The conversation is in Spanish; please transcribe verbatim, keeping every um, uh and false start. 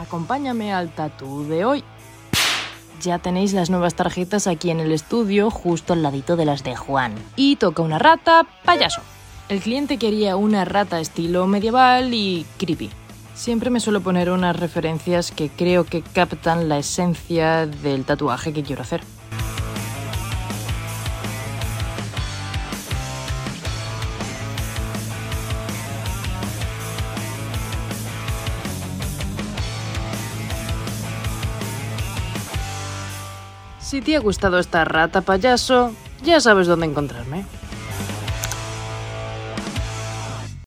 Acompáñame al tatú de hoy. Ya tenéis las nuevas tarjetas aquí en el estudio, justo al ladito de las de Juan. Y toca una rata payaso. El cliente quería una rata estilo medieval y creepy. Siempre me suelo poner unas referencias que creo que captan la esencia del tatuaje que quiero hacer. Si te ha gustado esta rata payaso, ya sabes dónde encontrarme.